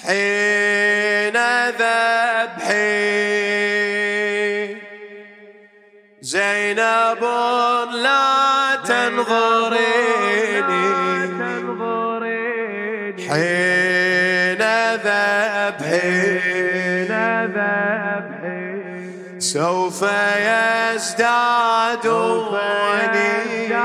حين ذبحي زينب لا تنظريني، حين ذبحي سوف يزداد ونيني.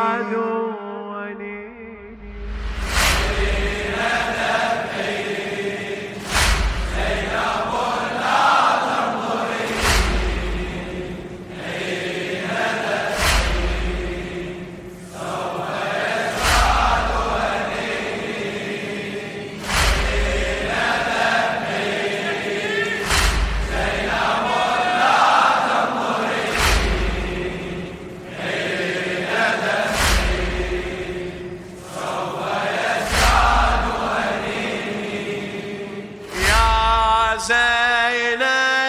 زينب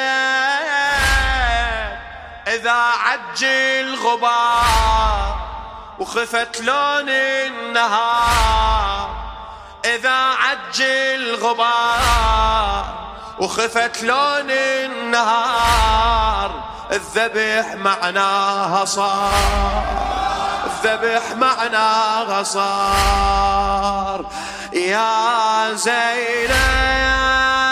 إذا عج الغبار وخفت لون النهار، إذا عج الغبار وخفت لون النهار، الذبح معناها صار، الذبح معناها صار. يا زينب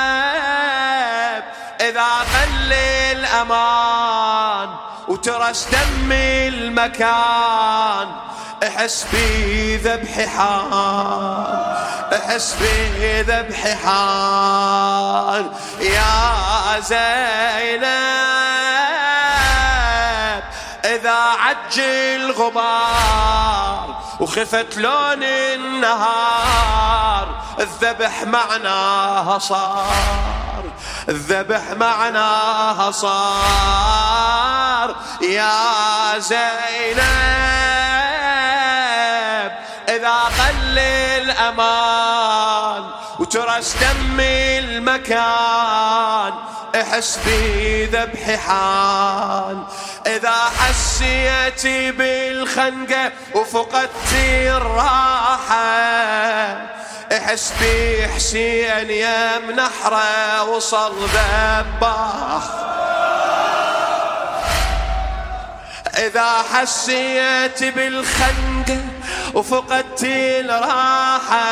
إذا قل الأمان وترس دم المكان، احس بذبح حان، احس بذبح حان. يا زينب إذا عج الغبار وخفت لون النهار، الذبح معناها صار، الذبح معناها صار. يا زينب إذا قل الأمان وترس دم المكان، احس بذبح حان. إذا حسيتي بالخنقة وفقدتي الراحة، احس بحسين يم نحره وصل ذباح. إذا حسيت بالخنقة وفقدتي الراحة،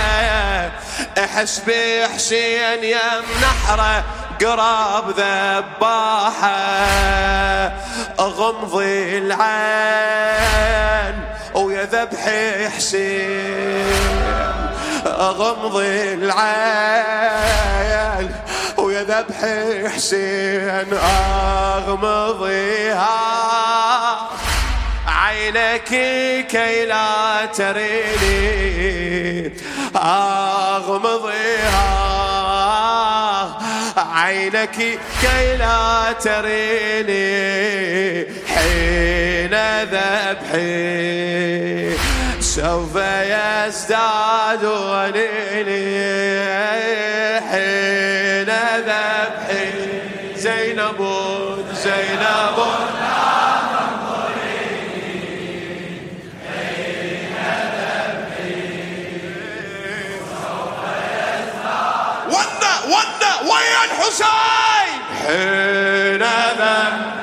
احس بحسين يم نحره قراب ذباحة. اغمضي العين ويا ذبح حسين، اغمضي العين ويا ذبح حسين، اغمضيها عينك كي لا تريني، اغمضيها عينك كي لا تريني، حين ذبحي سوف يزداد ونيني، حين ذبحي زينب زينب لا تنظريني، حين ذبحي سوف يزداد ونا ويا الحسين، حين ذبحي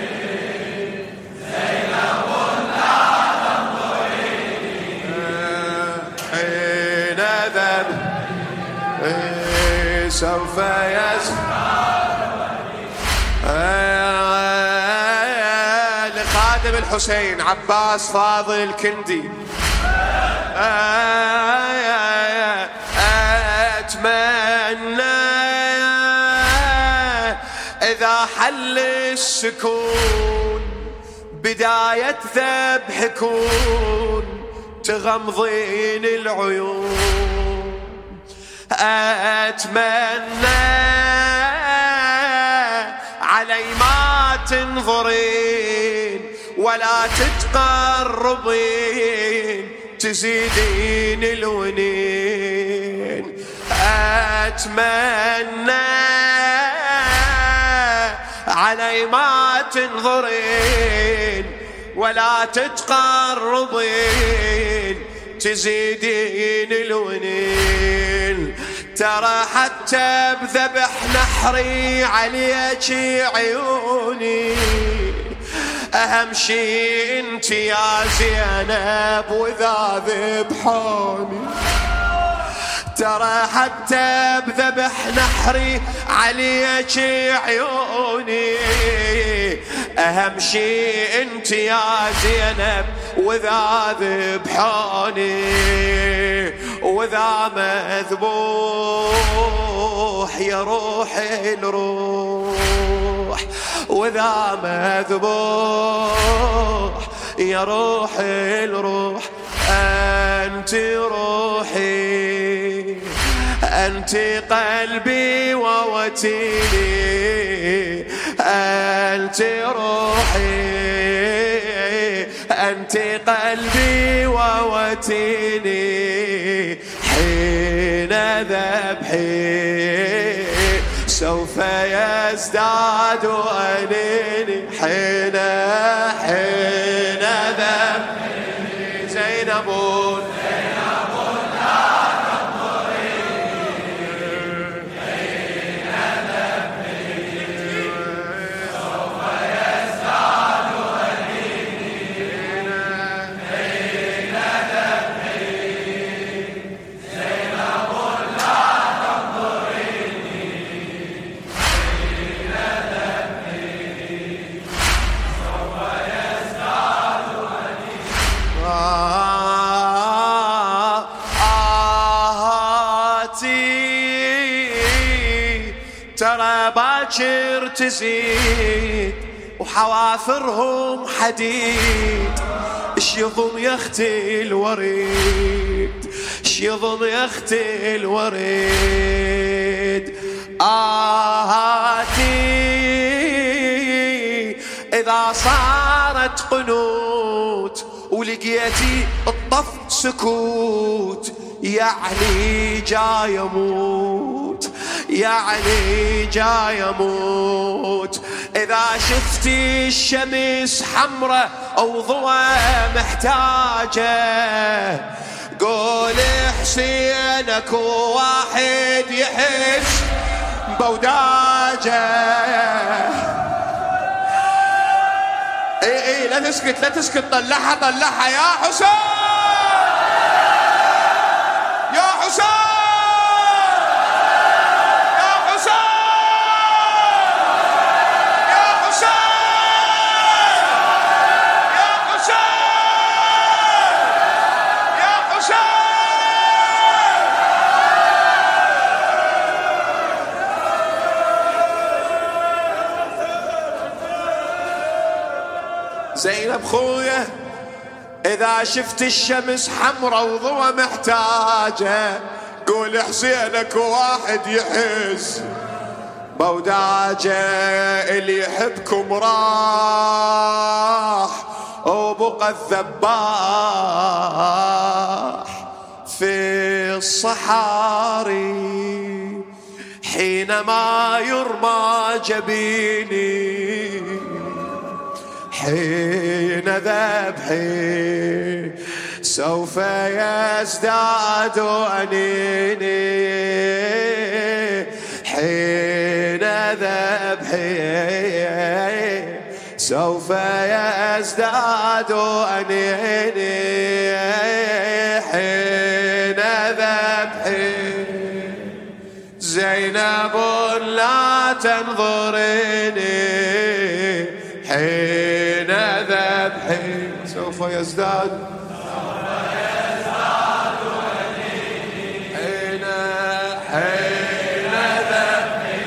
سوف لخادم الحسين عباس فاضل الكندي، أتمنى إذا حل السكون بداية ذبح يكون، تغمضين العيون. أتمنى علي ما تنظرين ولا تتقربين، تزيدين الونين. أتمنى علي ما تنظرين ولا تتقربين، تزيدين الونين. ترى حتى بذبح نحري عليك عيوني، أهم شي انت يا زينب وإذا ذبحوني. ترى حتى بذبح نحري عليك عيوني، أهم شي انت يا زينب وإذا ذبحوني. وإذا مذبوح يا روحي الروح، وإذا مذبوح يا روحي الروح، أنت روحي أنت قلبي ووتيني، أنت روحي أنت قلبي ووتيني. حين ذبحي سوف يزداد أنيني، حين ذبحي زينب ترى باكر تزيد وحوافرهم حديد، اش يضم يا اختي الوريد، اش يضم يا اختي الوريد. إذا صارت قنوت ولقيتي الطف سكوت، يعني جاي اموت، يعني جاي اموت. اذا شفتي الشمس حمرة او ضوى محتاجة، قولي حسينك واحد يحس بوداجة. اي لا تسكت لا تسكت، طلعها طلعها يا حسين يا حسين يا حسين يا حسين يا حسين يا حسين. زينب خويا إذا شفت الشمس حمرة وضوى محتاجة، قول حسينك واحد يحس بوداجة. اللي يحبكم راح وبقى الذباح في الصحاري، حينما يرمى جبيني، حين ذبحي سوف يزداد أنيني، حين ذبحي سوف يزداد أنيني، حين ذبحي. زينب لا تنظريني، حين ذبحي سوف يزداد أنيني، حين ذبحي.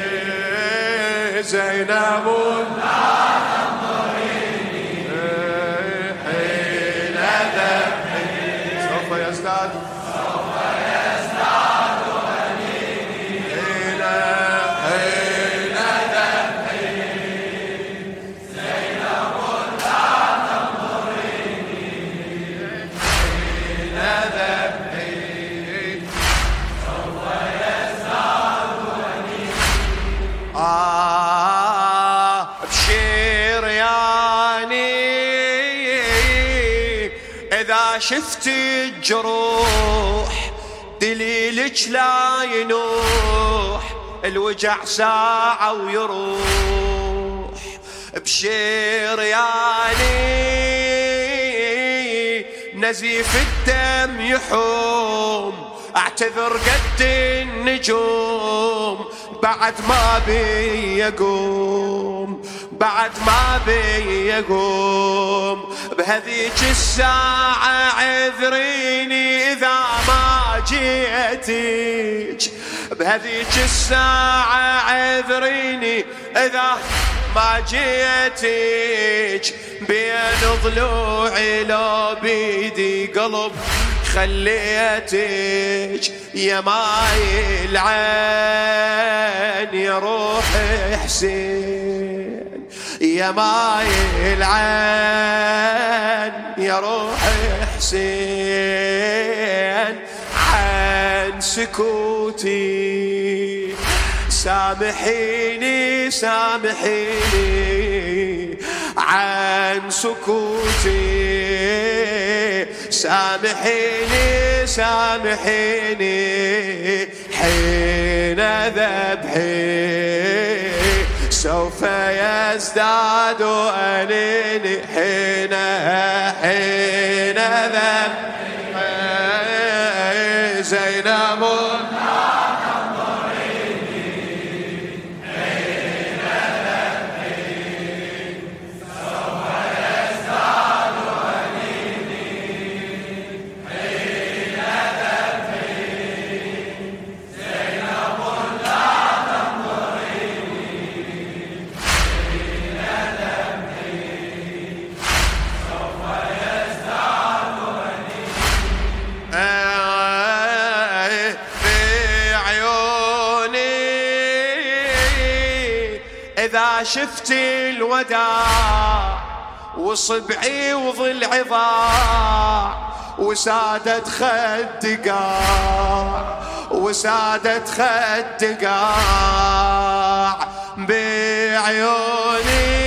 زينب لا تنظريني، حين ذبحي سوف يزداد شفتي الجروح دليل بيدك لا ينوح الوجع ساعة ويروح بشرياني نزيف الدم يحوم اعتذر قد النجوم بعد ما بي يقوم بعد ما بي يقوم بهذيك الساعة عذريني إذا ما جيتك بهذيك الساعة عذريني إذا ما جيتك بين ضلوعي لو بيدي قلب خليتك يا ماي العين يا روح حسين يا ماي العين يا روح حسين عن سكوتي سامحيني سامحيني عن سكوتي سامحيني سامحيني حين ذبحي سوف يزداد أنيني حين ذبحي زينب إذا شفت الوداع وصبعي وضلعي ضاع وسادت خد قاع وسادت خد قاع بعيوني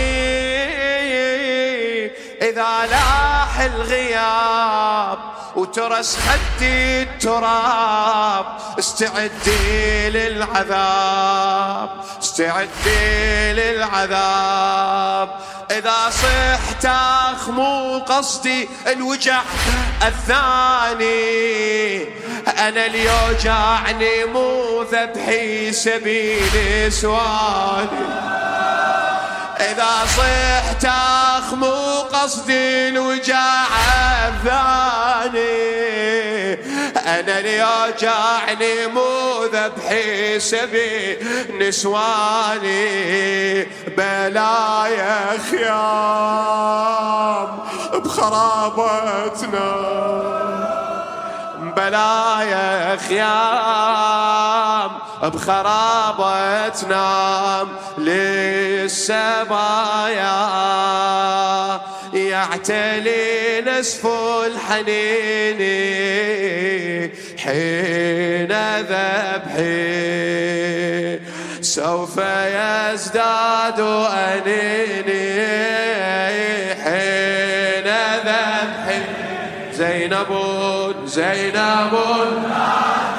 إذا لاح الغياب وترس خدي التراب استعدي للعذاب استعدي للعذاب إذا صحت أخ مو قصدي الوجع الثاني أنا اللي يوجعني مو ذبحي سبيل سواني إذا صحت أخ مو قصدي الوجع الثاني أنا اللي يوجعني مو ذبحي سبي نسواني بلا يا خيام بخرابتنا بلا يا خيام بخرابتنا للسبايا يعتلي نسف الحنين حين ذبحي سوف يزداد أنيني حين ذبحي زينب زينب